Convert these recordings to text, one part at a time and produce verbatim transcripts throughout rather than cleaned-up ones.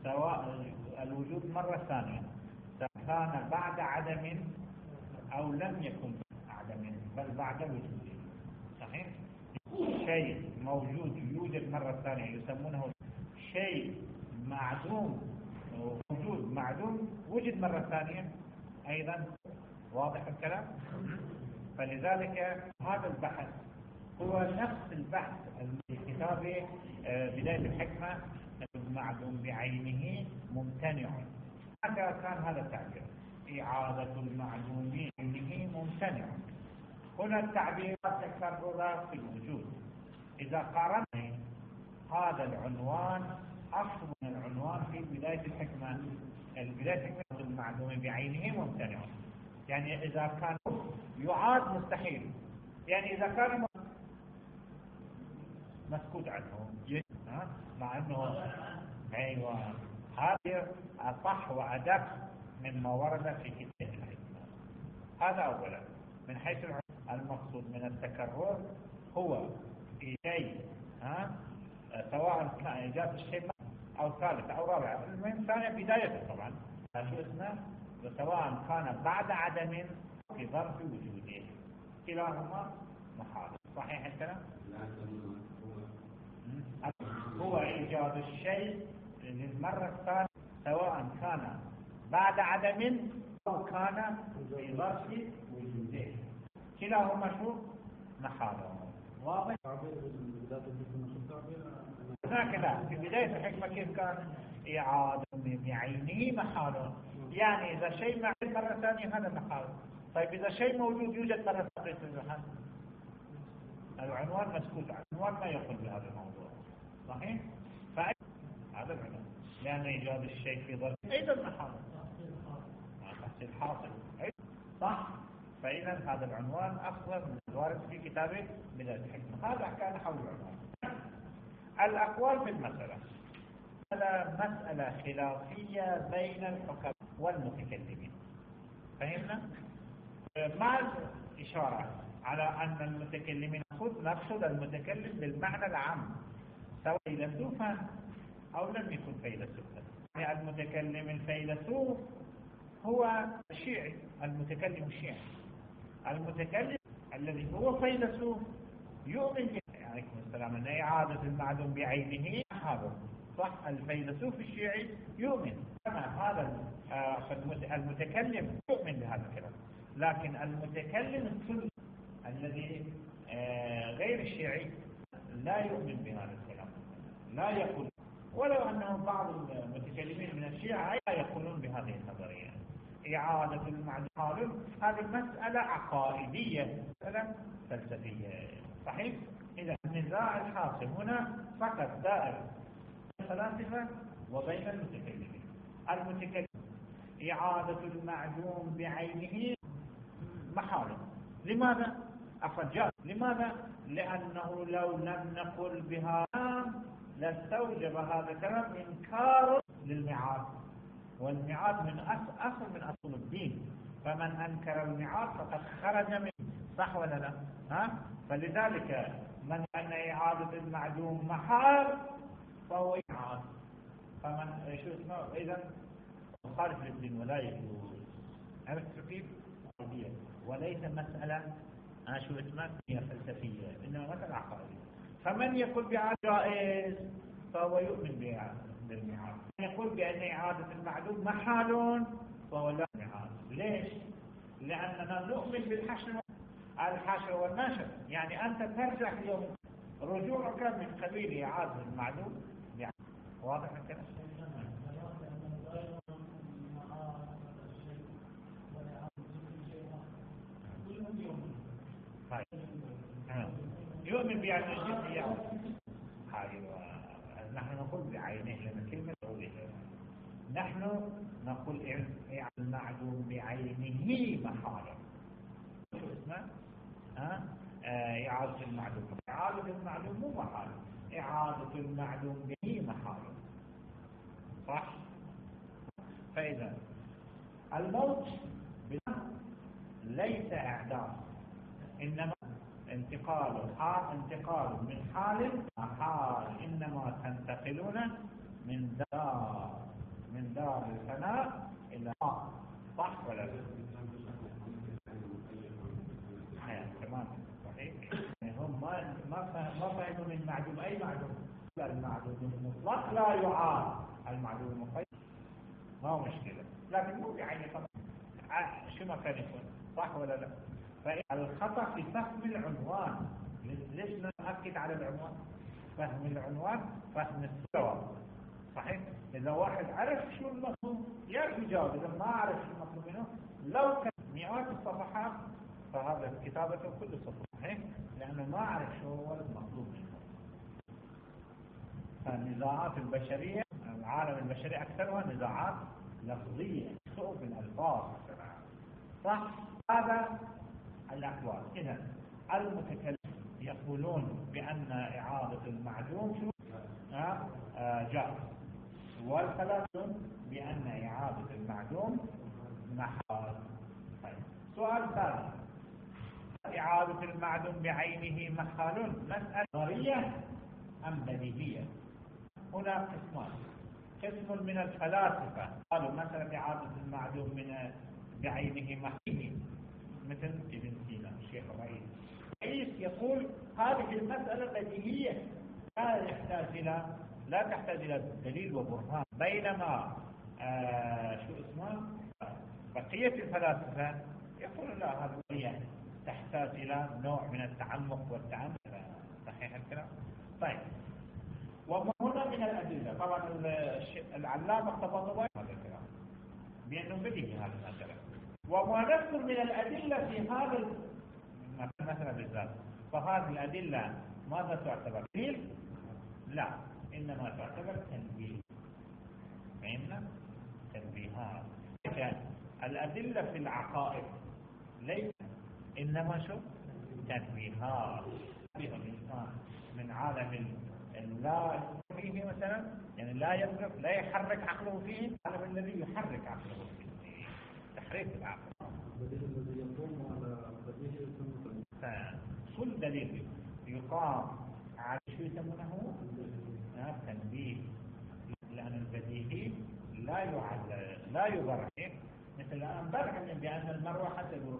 سواء الوجود مرة ثانية سواء كان بعد عدم أو لم يكن عدم بل بعد وجود. صحيح؟ شيء موجود يوجد مرة ثانية يسمونه شيء معدوم، وجود معدوم وجد مرة ثانية أيضا. واضح الكلام؟ فلذلك هذا البحث هو نفس البحث في كتاب بداية الحكمة، المعدوم بعينه ممتنع. هذا كان هذا التعبير، إعادة المعدوم بعينه ممتنع. هنا التعبير تكرر في الوجود. إذا قارنا هذا العنوان أصل من العنوان في بداية الحكمة، البداية الحكمة المعدوم بعينه ممتنع، يعني إذا كان يعاد مستحيل، يعني إذا كان مسكوت عنه مع أنه أيوة هذا أصح وأدق مما ورد في كتاب الحكمة. هذا أولا. من حيث المقصود من التكرر هو شيء ها سواء كان إيجاد الشيء أو ثالث أو رابع، المهم ثانيا بدايته طبعا شو اسمه، سواء كان بعد عدم في ظرف وجوده، كلاهما محال. صحيح الكلام؟ هو إيجاد الشيء للمرة الثانية سواء كان بعد عدم أو كان في ظرف وجوده، كلاهما شو محال. واضح؟ هكذا في بداية الحكمة كيف كان إعادة بعينه محال، يعني إذا شيء معين مرة ثانية هذا محال. طيب إذا شيء موجود يوجد مرة ثانية العنوان مسكوت عنه، العنوان ما يقول بهذا الموضوع. صحيح؟ فهذا العنوان لأن إيجاد الشيء في ظرف أيضا محال، تحصيل حاصل. صح؟ فإذا هذا العنوان أفضل من الوارد في كتابه بداية الحكمة. هذا كان حول العنوان. الأقوال في المسألة مسألة خلافية بين الحكماء والمتكلمين. فهمنا؟ مع الإشارة على أن المتكلمين نقصد المتكلم بالمعنى العام سواء فيلسوفا أو لم يكن فيلسوفا. يعني المتكلم الفيلسوف هو الشيعي، المتكلم الشيعي. المتكلم الذي هو فيلسوف يؤمن به عليكم السلام أن إعادة المعدوم بعينه هذا صح. الفيلسوف الشيعي يؤمن كما هذا المتكلم يؤمن بهذا الكلام، لكن المتكلم السني الذي غير الشيعي لا يؤمن بهذا الكلام، لا يقول، ولو أنه بعض المتكلمين من الشيعة لا يقولون بهذه النظرية. إعادة المعدوم هذه مسألة عقائدية، مسألة فلسفية. صحيح؟ إذا النزاع الحاصل هنا فقط دائر الفلاسفة وبين المتكلمين. المتكلم إعادة المعدوم بعينه محال. لماذا؟ أفجأ. لماذا؟ لأنه لو لم نقل بها لاستوجب هذا الكلام إنكار للميعاد، والميعاد من أصل من أصل الدين، فمن أنكر الميعاد فقد خرج منه. صح ولا لا؟ ها؟ فلذلك من أن إعادة المعدوم محال فهو إعادة، فمن شو اسمه إذا مخالف للدين ولا يجوز. عرفت كيف؟ وليس مسألة شو اسمه هي فلسفية، إنما مسألة عقائدية. فمن يقول بعادة جائز فهو يؤمن بالميعاد، من يقول بأن إعادة المعدوم محال فهو لا ميعاد. ليش؟ لأننا نؤمن بالحشر الحشر والنشر، يعني أنت ترجع في يوم رجوعك من قبيل إعادة المعدوم. واضح الكلام؟ يؤمن بأن الجزء يعود. نحن نقول بعينه لأن كلمة عوده، نحن نقول إعادة المعدوم بعينه محال. شو اسمه؟ ها؟ إعادة المعدوم. إعادة المعدوم مو محال، إعادة المعدوم به محال. صح؟ فإذا الموت ليس إعدام، إنما انتقال حال، انتقال من حال إلى حال، إنما تنتقلون من دار من دار الفناء إلى صح ولا لا؟ تمام صحيح. هم ما ما ما فهموا من معدوم أي معدوم. المعدوم المطلق لا يعاد، المعدوم المقيد ما مشكلة، لكن مو يعني طبعا شو ما كان يكون صح ولا لا. فالخطأ في فهم العنوان. ليش نأكد على العنوان؟ فهم العنوان فهم الصور صحيح. إذا واحد عرف شو المطلوب يعرف يجاوب، إذا ما عرف شو المطلوب منه لو كان مئات الصفحات فهذا كتابته كل سطر صحيح، لأنه ما عرف شو هو المطلوب منه. فالنزاعات البشرية، العالم البشري أكثرها نزاعات لفظية، سوء بالألفاظ صح. هذا الأقوال. إذا المتكلم يقولون بأن إعادة المعدوم شو آه آه جائز، والفلاسفة بأن إعادة المعدوم محال. طيب. سؤال ثاني، إعادة المعدوم بعينه محال مسألة نظرية أم بديهية؟ هنا قسمان. قسم من الفلاسفة قالوا مثلا إعادة المعدوم من بعينه محال، مثل ابن سينا الشيخ الرئيس رئيس يقول هذه المسألة بديهية لا يحتاج إلى لا تحتاج إلى دليل وبرهان، بينما آه شو اسمه بقية الفلاسفة يقول لا، هذه هي تحتاج إلى نوع من التعمق والتعمق. صحيح الكلام. طيب. وهنا من الأدلة طبعا العلامة الطباطبائي هذا الكلام بأنه بديهي هذا المسألة. وما نذكر من الأدلة في هذا مثلا بالذات، فهذه الأدلة ماذا تعتبر؟ دليل؟ لا، إنما تعتبر تنبيه. فهمنا؟ تنبيهات. الأدلة في العقائد ليس إنما شو؟ تنبيهات. بها الإنسان من عالم لا فيه مثلا، يعني لا يضرب لا يحرك عقله فيه، العالم الذي يحرك عقله فيه، تحريك العقل. كل دليل يقام على شو يسمونه تنبيه، لأن البديهي لا يعد لا يبرهن. مثل الآن برهن بأن المروحة تدور،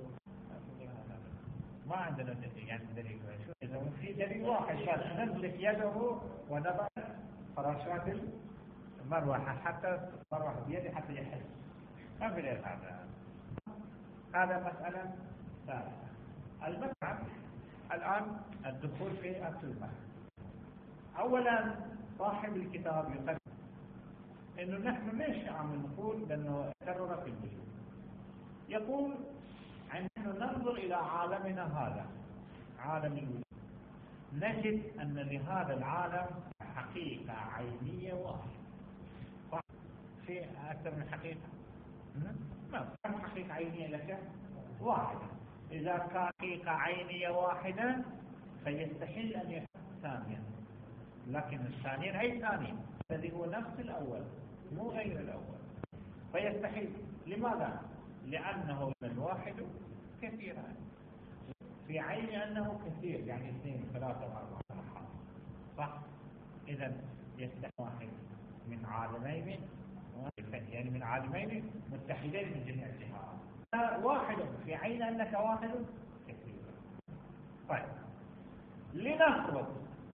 ما عندنا دليل، يعني دليل شو إذا في دليل واحد بس نمسك يده ونضع فراشات المروحة حتى المروحة بيدي حتى يحس، ما في دليل. هذا هذا مسألة ثالثة. المسألة الآن الدخول في أصل البحث. أولا صاحب الكتاب يقول إنه نحن ليش عم نقول بأنه تكرر في الوجود. يقول نحن ننظر إلى عالمنا هذا عالم الوجود، نجد أن لهذا العالم حقيقة عينية واحدة. في أكثر من حقيقة؟ ما كم حقيقة عينية لك؟ واحدة. إذا كان حقيقة عينية واحدة فيستحيل أن يكون ثانيا، لكن الثانيين أي ثاني الذي هو نفس الأول مو غير الأول، فيستحيل. لماذا؟ لأنه الواحد كثيران في عين أنه كثير، يعني اثنين ثلاثة وأربعة صح. إذا يستحيل واحد من عالمين، يعني من عالمين متحدين من جميع الجهات، واحد في عين أنك واحد كثير. طيب، لنفرض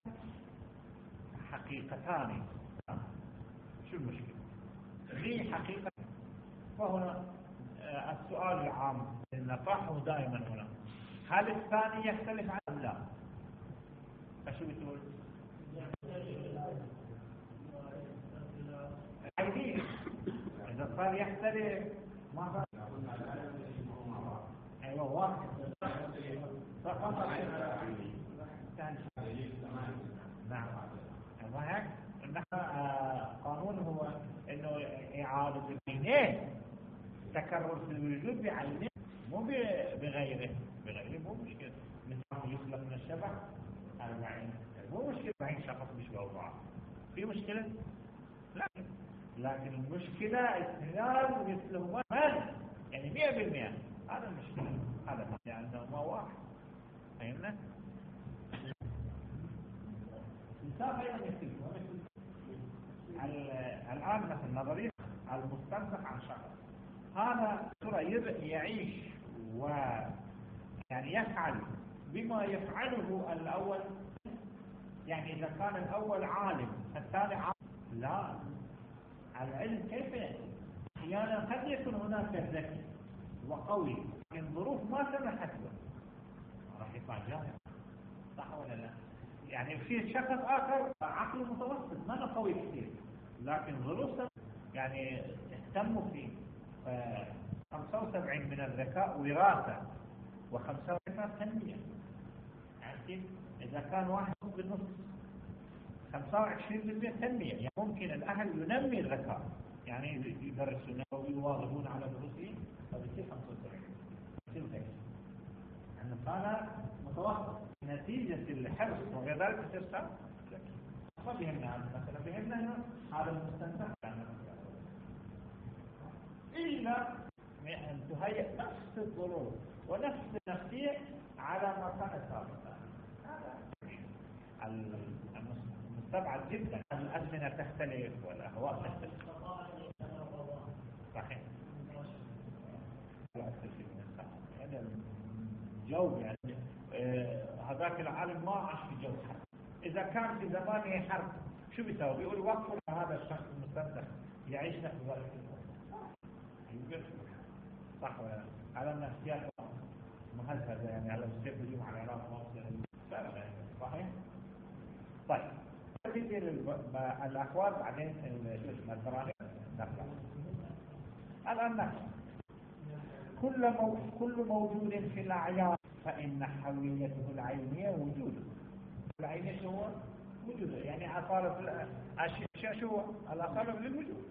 حقيقتان، شو المشكلة؟ لي حقيقة. فهنا السؤال العام نطرحه دائما هنا، هل الثاني يختلف عن لا؟ فشو بتقول؟ عينين إذا صار يختلف ما صار. أيوة واحد فقط نعم. أيوة هيك قانون هو إنه إعادة العينين تكرر في الوجود بعينه مو بغيره. بغيره مو مشكلة، مثل يخلق من الشبع أربعين مو مشكلة، أربعين شخص بيشبهوا بعض في مشكلة؟ لا، لكن المشكلة اثنان مثلهما يعني مئة بالمئة، هذا المشكلة. هذا لأنه ما واحد. فهمنا؟ مسافة مثل الآن مثلا نظرية المستنسخ عن شخص، هذا ترى يعيش و يعني يفعل بما يفعله الأول. يعني إذا كان الأول عالم الثاني عالم، لا، العلم كيف أحيانا قد يكون هناك ذكي وقوي لكن ظروف ما سمحت له راح يطلع جاهل، صح ولا لا؟ يعني في شخص آخر عقله متوسط ما هو قوي كثير لكن ظروف يعني اهتموا فيه. خمسة وسبعين من الذكاء وراثة وخمسة وعشرين تنمية. يعني إذا كان واحد بالنص خمسة وعشرين بالمئة تنمية، يعني ممكن الأهل ينمي الذكاء، يعني يدرسون ويواظبون على دروسهم فبيصير خمسة وسبعين يصير ذكي. يعني كان متوسط نتيجة الحرص وغير ذلك يصير ذكي. ما بيهمنا هذا مثلا، بيهمنا هذا المستنسخ إلا أن تهيئ نفس الظروف ونفس النفسية على ما كان سابقا. هذا المستبعد جدا. الأزمنة تختلف والأهواء تختلف. صحيح. هذا الجو يعني هذاك العالم ما عاش في جو حرب. إذا كان في زمانه حرب شو بيسوي؟ بيقول وقفوا هذا الشخص المستنسخ يعيش نفس ذلك الوقت. صح ولا لا؟ على النفسيات مهذبة يعني على السيف اليوم على العراق ما صحيح؟ طيب كثير الأخوات بعدين البرامج نقرأ الآن نحن كل مو... كل موجود في الأعيان فإن حويته العينية وجوده. العينية هو وجوده، يعني أصالة الأشياء شو الأصالة للوجود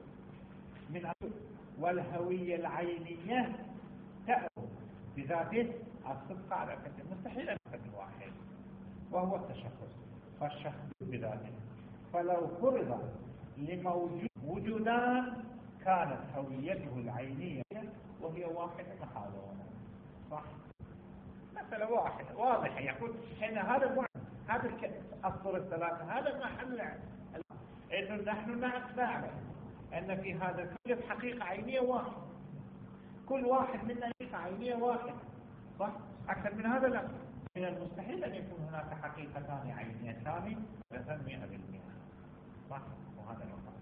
من أصول. والهوية العينية تأخذ بذاته الصدق على كثير، مستحيل أن يكون واحد وهو التشخص، فالشخص بذاته. فلو فرض لموجود وجودان كانت هويته العينية وهي واحدة محاولة. صح؟ مثلا واحد واضح يقول هنا هذا واحد، هذا الأصل الثلاثة، هذا محل إنه نحن نعلم أن في هذا الكل حقيقة عينية واحد، كل واحد منا حقيقة عينية واحد. صح؟ أكثر من هذا لا، من المستحيل أن يكون هناك حقيقتان عينيتان مئة بالمئة. صح؟ وهذا الوقت.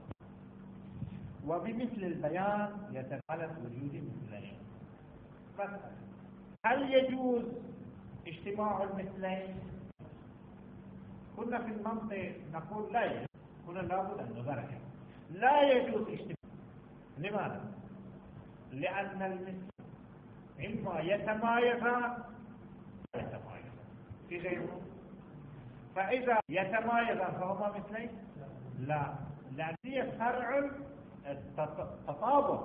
وبمثل البيان يتخلف وجود مثلين. مثلا هل يجوز اجتماع المثلين؟ كنا في المنطق نقول لا يجوز، كنا لابد أن نبرهن لا يجوز اجتماع. لماذا؟ لأن المثل إما يتمايزان يتمايزان في غيره، فإذا يتمايزان فهما مثلين؟ لا، لأن هي فرع التطابق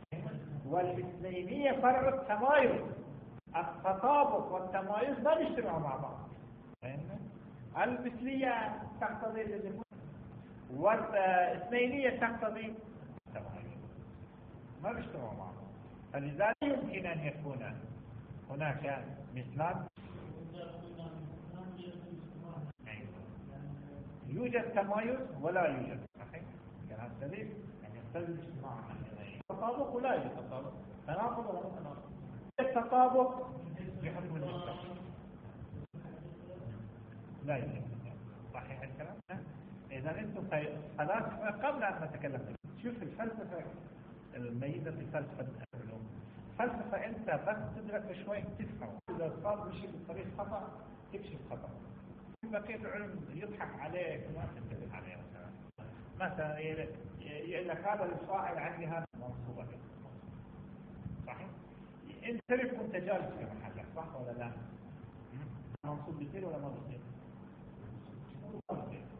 والمثلينية فرع التمايز. التطابق والتمايز لا يجتمعوا مع بعض. المثلية تقتضي الذكور والاثنينية تقتضي التمايز، ما بيجتمعوا مع بعض. فلذلك يمكن أن يكون هناك مثلان يوجد تمايز ولا يوجد. صحيح؟ كلام سليم. يعني يختلف الاجتماع تطابق ولا يوجد تطابق، تناقض ولا تناقض. التطابق بحكم المجتمع لا يوجد. صحيح الكلام؟ إذا أنتم خلاص قبل أن نتكلم شوف الفلسفة الميزة في فلسفة العلوم. فلسفة أنت بس تدرك شوي تفهم، إذا صار مشي بالطريق خطأ تكشف خطأ. بقية العلم يضحك عليك وما تنتبه عليه. مثلا مثلا يقول لك هذا الفاعل عندي هذا منصوبة. صحيح؟ أنت تعرف أنت جالس في محلك، صح ولا لا؟ منصوب بيصير ولا ما بيصير؟ بيصير.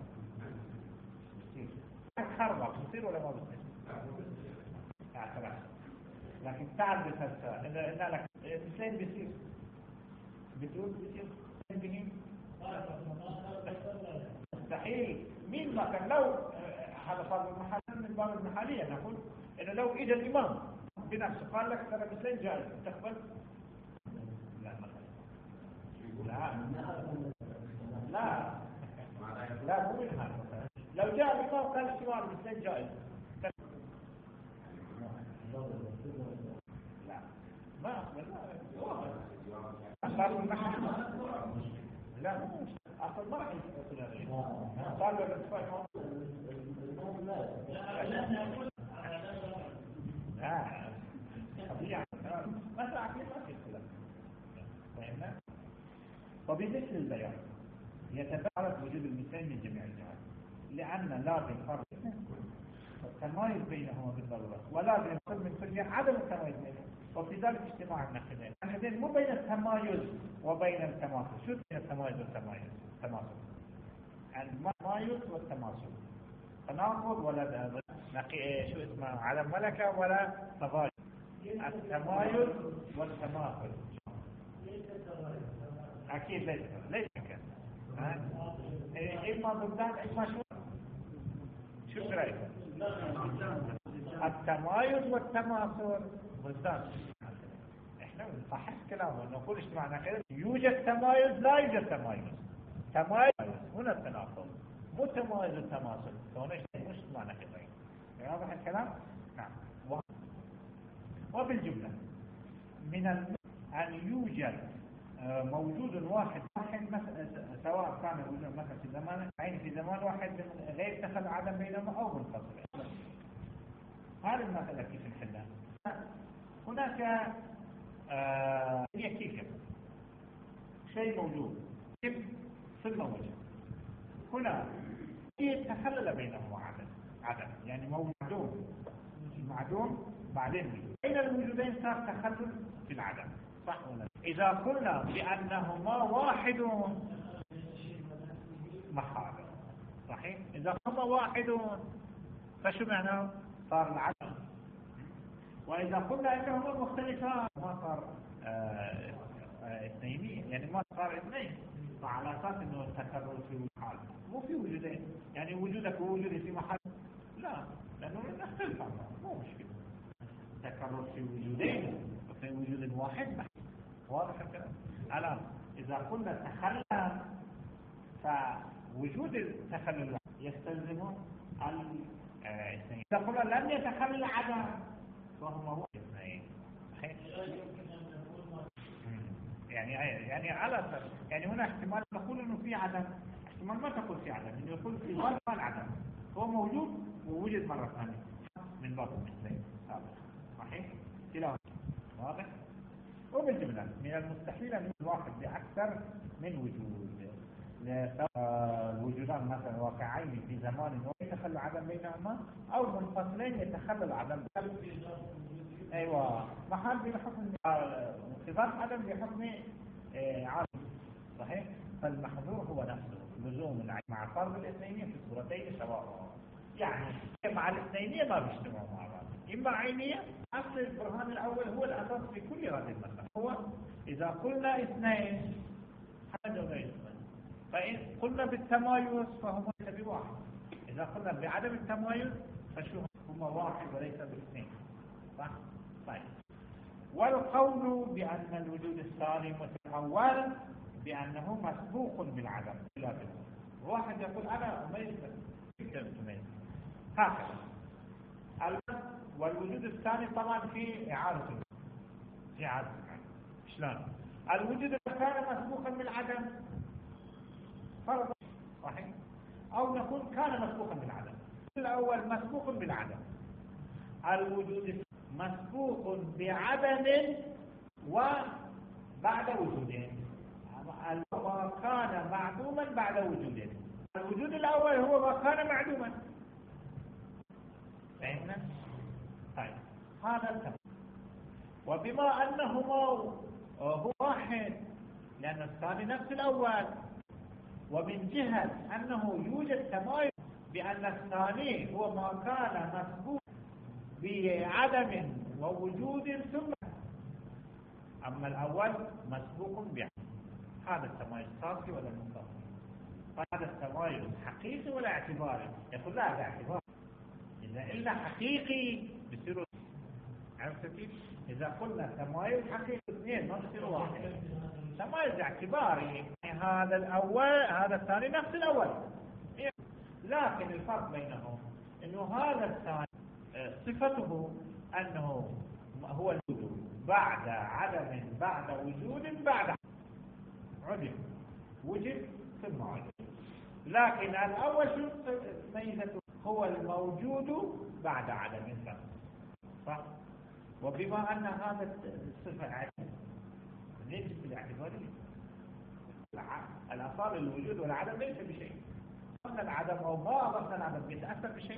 خربط بيصير ولا ما بيصير؟ اعتراف. لكن تعرف بالفلسفة إذا لك مثلين بيصير بتقول بيصير بهين مستحيل. مين ما كان لو هذا صار المحل من باب المحالية نقول إنه لو إجا الإمام بنفسه قال لك ترى مثلين جائز تقبل؟ لا لا لا لا مو من هذا. لو جاء الإمام قال اجتماع المثلين جائز. لا ما أقبل. أصلا المحل لا مو أصلا ما راح يقول هذا قال له الاتفاق لا طبيعي ما تعرف ما في خلاف. فهمنا؟ وبمثل البيان يتبارك وجود المثلين من جميع الجهات، لأن لازم فرق التمايز بينهما بالضرورة، ولازم يكون من كل جهة عدم التمايز بينهما، وفي ذلك اجتماع النقيضين. النقيضين مو بين التمايز وبين التماثل. شو بين التمايز والتمايز؟ التماثل التمايز والتماثل تناقض ولا نقي شو اسمه عدم ملكة ولا تضاد. التمايز والتماثل أكيد ليس ليس كذا. إما ضدان إما شو شو رأيك؟ التمايز والتماثل ضدان. إحنا نصحح كلامه نقول اجتماع نقيض يوجد تمايز لا يوجد تمايز. تمايز هنا التناقض مو تمايز التماثل. هنا مش اجتماع نقيضين. واضح الكلام؟ نعم. وبالجملة من أن يوجد موجود واحد واحد سواء كان وجود مثلا في زمان عين في زمان واحد من غير دخل عدم بينهما أو منفصل. هذه المسألة كيف نحلها؟ هناك آه هي كيف شيء موجود كيف صلة وجه هنا يتخلل بينهما عدم عدم يعني موجود معدوم بعدين بين الوجودين صار تخلل في العدم. صح ولا؟ إذا قلنا بأنهما واحد محال. صحيح؟ إذا هما واحد فشو معناه؟ صار العدم. وإذا قلنا إنهما مختلفان ما صار اثنين يعني ما صار اثنين. فعلى أساس إنه التكرر في محل مو في وجودين يعني وجودك ووجودي في محل لا لأنه نختلف عنه مو مشكلة. تكرر في وجودين وفي وجود واحد واضح الكلام. الآن إذا قلنا تخلل فوجود التخلل يستلزم الاثنين. إذا قلنا لم يتخلل عدم فهما هو اثنين. يعني يعني على يعني هنا احتمال نقول إنه في عدم احتمال ما تقول في عدم إنه يقول في مرة عدم هو موجود ووجد مرة ثانية من باب الاثنين. صحيح؟ كلاهما واضح؟ وبالجملة من المستحيل أن يكون واحد بأكثر من وجود. الوجودان مثلا واقعين في زمان ويتخلى عدم بينهما أو منفصلين يتخلى عدم. أيوة محل بحكم انتظار عدم بحكم عدم. صحيح؟ فالمحظور هو نفسه لزوم مع فرض الاثنين في الصورتين سواء. يعني مع الاثنينية ما بيجتمعوا مع بعض. إما عينية أصل البرهان الأول هو الأساس في كل هذه المسألة هو إذا قلنا اثنين حاجة غير اثنين. فإن قلنا بالتمايز فهما ليس بواحد. إذا قلنا بعدم التمايز فشو هما واحد وليس باثنين. صح؟ طيب. والقول بأن الوجود الثاني متحول بأنه مسبوق بالعدم لا بالوجود. واحد يقول أنا أميز هكذا. والوجود الثاني طبعا في إعادة في إعادة شلون؟ الوجود كان مسبوقا بالعدم فرض صحيح؟ أو نقول كان مسبوقا بالعدم. الأول مسبوق بالعدم. الوجود مسبوق بعدم وبعد وجودين. ما كان معدوما بعد وجودين. الوجود الأول هو ما كان معدوما. فهمنا؟ طيب هذا التمام. وبما أنهما هو واحد لأن الثاني نفس الأول ومن جهة أنه يوجد تمايز بأن الثاني هو ما كان مسبوق بعدم ووجود ثم أما الأول مسبوق بعدم. هذا التمايز صافي ولا مصافي؟ هذا التمايز حقيقي ولا اعتباري؟ يقول لا هذا اعتباري. إذا إلا حقيقي بصير عرفت كيف؟ إذا قلنا تمايز حقيقي اثنين ما بصير واحد. تمايز اعتباري هذا الأول هذا الثاني نفس الأول لكن الفرق بينهم أنه هذا الثاني صفته أنه هو الوجود بعد عدم بعد وجود بعد عدم، وجد ثم عدم. لكن الأول شو ميزته؟ هو الموجود بعد عدم صح؟ وبما أن هذا الصفة عدم ليس بالاعتبارية، الأصال الوجود والعدم ليس بشيء. أن العدم أو ما أضفنا العدم يتأثر بشيء؟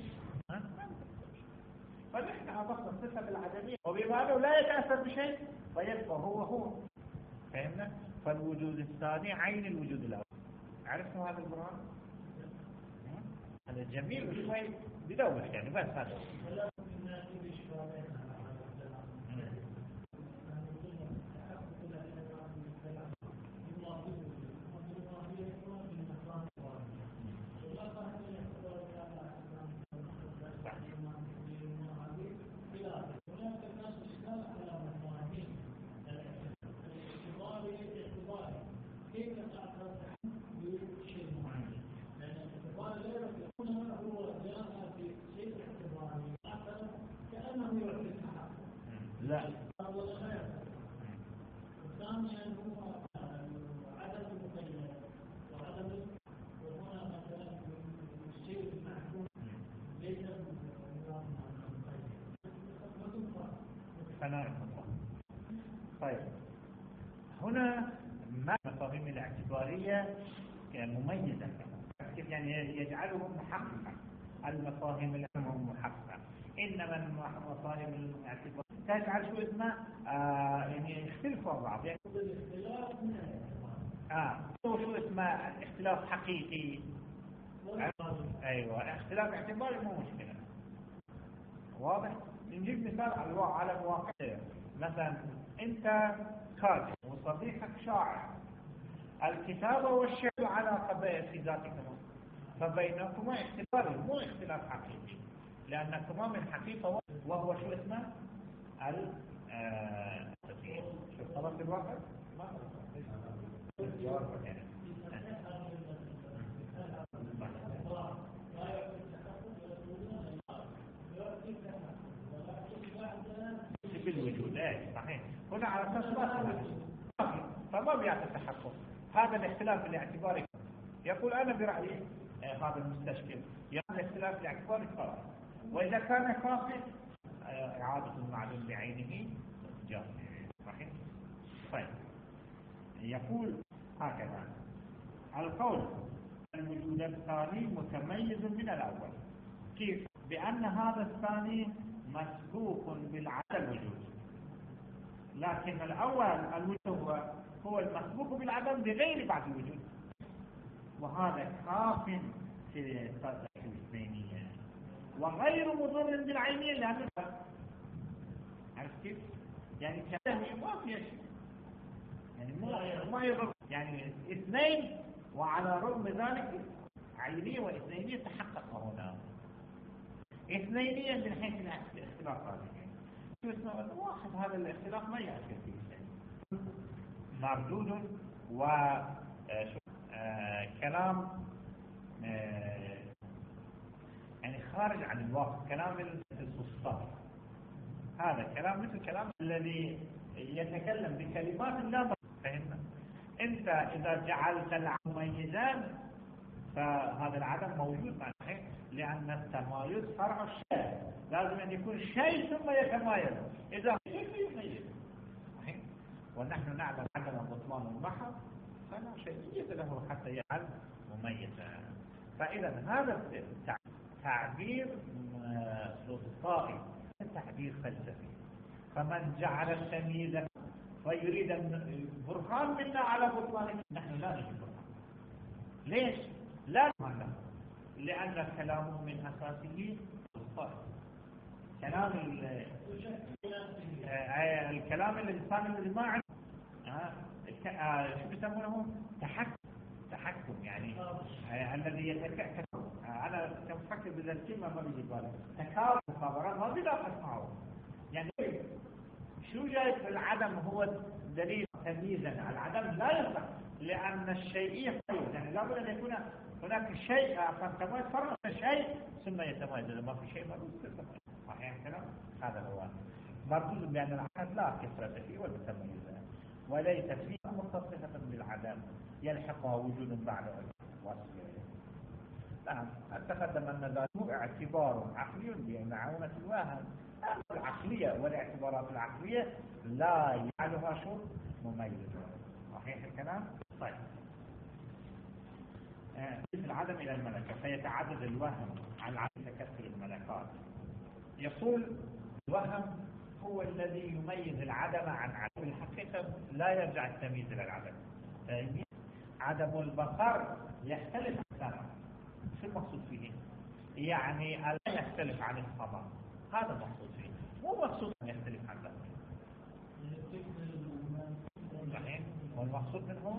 فنحن أضفنا الصفة بالعدمية، وبما أنه لا يتأثر بشيء فيبقى هو هو. فهمنا؟ فالوجود الثاني عين الوجود الأول. عرفتم هذا البرهان؟ هذا جميل وشوي بدوش يعني، بس هذا لا. طيب هنا ما المفاهيم الاعتبارية مميزة، يعني يجعلهم محققة. المفاهيم العلم محققة، إنما المفاهيم الاعتبارية تجعل شو اسمه آه يعني يختلفوا عن بعض، يعني اه شو اسمه اختلاف حقيقي. ايوه اختلاف اعتباري مو مشكلة. واضح؟ نجيب مثال على على الواقع. مثلا انت كاتب وصديقك شاعر، الكتابة والشعر علاقة في ذاتكما، فبينكما اختلاف مو اختلاف حقيقي، لأنكما من حقيقة وهو شو اسمه ال شو خلاص الواقع ما بالوجود. ايه صحيح. هنا على اساس ما فما بيعطي التحقق. هذا الاختلاف الاعتباري يقول انا برايي آه هذا المستشكل، يعني الاختلاف الاعتباري كافي، واذا كان كافي آه اعاده المعلوم بعينه جائز. صحيح. طيب يقول هكذا القول الوجود الثاني متميز من الاول. كيف؟ بان هذا الثاني مسبوق بالعدم الوجود، لكن الأول الوجود هو هو المسبوق بالعدم بغير بعد الوجود، وهذا كاف في الاثنينية وغير مضر بالعينية. لأنه عرفت كيف؟ يعني كلامي ما في شيء، يعني ما يضر، يعني اثنين وعلى رغم ذلك عينية واثنينية تحقق هنا. اثنينية من حيث الاختلاف هذه اسمه واحد، هذا الاختلاف ما يأثر فيه شيء، مردود وكلام يعني خارج عن الواقع، كلام الفصال. هذا كلام مثل كلام الذي يتكلم بكلمات لا. فهمنا؟ انت اذا جعلت العدم مميزا فهذا العدم موجود معه، لأن التمايز فرع الشيء، لازم أن يكون شيء ثم يتمايز، إذا شيء يميز. ونحن نعلم عدم بطلان البحر فلا شيء له حتى يجعل مميزا. فإذا هذا تعبير سلطائي، تعبير فلسفي. فمن جعل التمييز فيريد البرهان منا على بطلانه، نحن لا نجد برهان. ليش؟ لا معنى، لأن كلامه من أساسه الصائب. كلام الكلام الإنسان الذي ما عنده شو بيسمونه تحكم تحكم يعني الذي يتكلم. أنا كم فكر بذا الكلمة ما بيجي بالي تكارب مخابرات ما بيدافع معه. يعني شو جاي في العدم هو دليل تمييزا على العدم لا يصح، لأن الشيئية يعني لابد أن يكون هناك شيء تميز فرق شيء ثم يتميز، إذا ما في شيء مردود يتميز. صحيح الكلام؟ هذا هو مردود بأن العدد لا كثرة فيه والتميز، وليست فيه متصفة بالعدم يلحقها وجود بعد وصف. نعم، تقدم أن ذلك اعتبار عقلي بمعونة الوهم. العقلية والاعتبارات العقلية لا يجعلها شو مميز. صحيح الكلام؟ طيب، آه. العدم إلى الملكة فيتعدد الوهم عن عدم تكثر الملكات. يقول الوهم هو الذي يميز العدم عن عدم. الحقيقة لا يرجع التمييز إلى العدم. عدم البصر يختلف عن السمع. شو المقصود فيه؟ يعني لا يختلف عن السمع، هذا المقصود فيه، مو مقصود أن يختلف عن ذلك. صحيح؟ والمقصود منه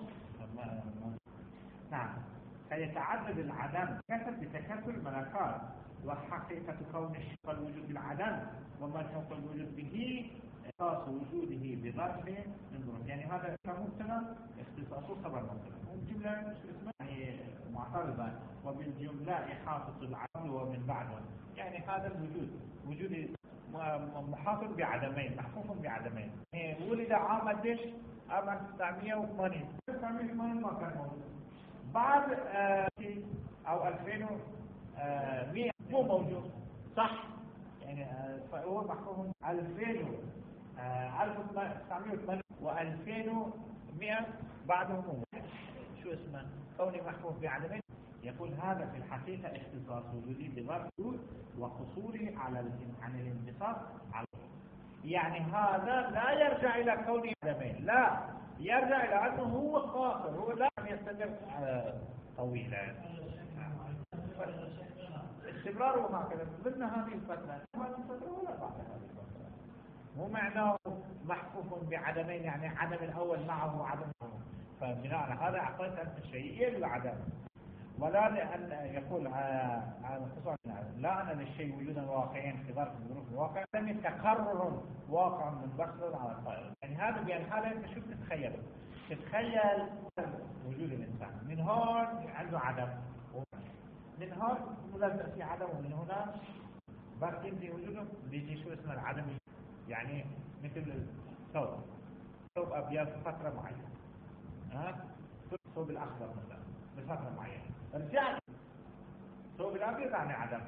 نعم فيتعدد العدم كثر بتكثر الملكات، وحقيقة كون الشيء الوجود بالعدم وما فوق الوجود به اختصاص وجوده بظرف من ظروف. يعني هذا كمبتدا اختصاصه خبر مبتدا، والجملة يعني معترضة، وبالجملة إحاطة العدم ومن بعده. يعني هذا الوجود وجود محاط بعدمين، محفوف بعدمين. يعني ولد عام قديش؟ عام ألف وتسعمئة وثمانين. ألف وتسعمئة وثمانين ما كان موجود. بعد آه أو ألفين ومئة مو موجود، صح؟ يعني آه فهو محفوف ألفين ألف وتسعمئة وثمانين وألفين ومئة بعدهم شو اسمه؟ كوني محفوف بعدمين. يقول هذا في الحقيقة اختصاص وجودي بظرف وقصوري على عن الانبساط على. يعني هذا لا يرجع إلى كون عدمين، لا يرجع إلى أنه هو قاصر، هو لا يستمر طويلا. استمراره هكذا ضمن هذه الفترة ولا بعد هذه الفترة. مو معناه محفوف بعدمين يعني عدم الأول معه عدم، فبناء على هذا أعطيت أنت الشيء للعدم، ولا لأن يقول عن خصوصا لا أن للشيء وجودا واقعيا في ظرف ظروف الواقع، لم يتكرر واقع من بشر على الطائر. يعني هذا بأن هذا أنت شو تتخيل؟ تتخيل وجود الإنسان من هون عنده عدم، من هون ملازم في عدم، ومن هنا بس يمضي وجوده بيجي شو اسمه العدم. يعني مثل ثوب ثوب أبيض فترة معينة، ها ثوب الأخضر مثلا بفترة معينة، رجعت ثوب الأبيض يعني عدم.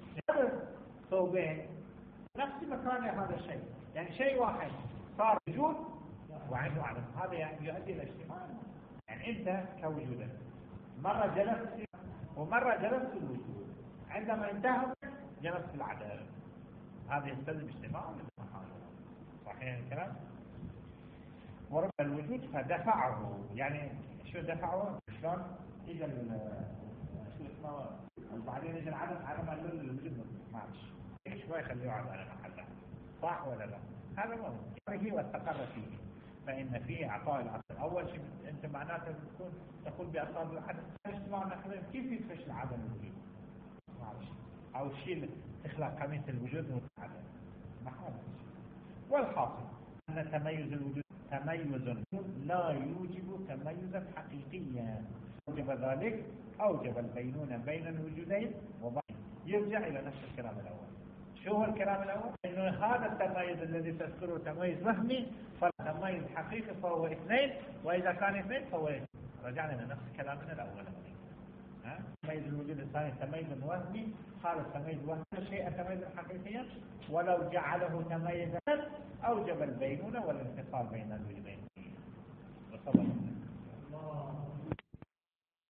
ثوبين نفس مكان هذا الشيء، يعني شيء واحد صار وجود وعنده عدم. هذا يعني يؤدي إلى اجتماع. يعني أنت كوجودك مرة جلست ومرة جلست في الوجود، عندما انتهى جلست في العدم، هذا يستلزم اجتماع. صحيح الكلام؟ ورب الوجود فدفعه. يعني شو دفعه؟ شلون اجى شو اسمه وبعدين اجى العدم عدم الوجود معلش شوي خليه يقعد على محله، صح ولا لا؟ هذا مهم فيه واستقر فيه. فإن فيه إعطاء العدم أول شيء أنت معناته تكون تقول بأسباب العدم. اجتماع نحن كيف يفشل عدم الوجود؟ معلش أو شيء تخلق قميص الوجود متعدم محل. والحاصل أن تميز الوجود تميز لا يوجب تميزا حقيقيا. أوجب ذلك أوجب البينونة بين الوجودين وبين. يرجع إلى نفس الكلام الأول. شو هو الكلام الأول؟ إنه هذا التميز الذي تذكره تميز وهمي، فالتميز حقيقي فهو اثنين، وإذا كان اثنين فهو اثنين. رجعنا إلى نفس كلامنا الأول. ها؟ تميز الوجود الثاني تميز وهمي، هذا التميز وهمي شيء تميزا حقيقيا، ولو جعله تميزا أوجب البينونة والانفصال بين الوجودين.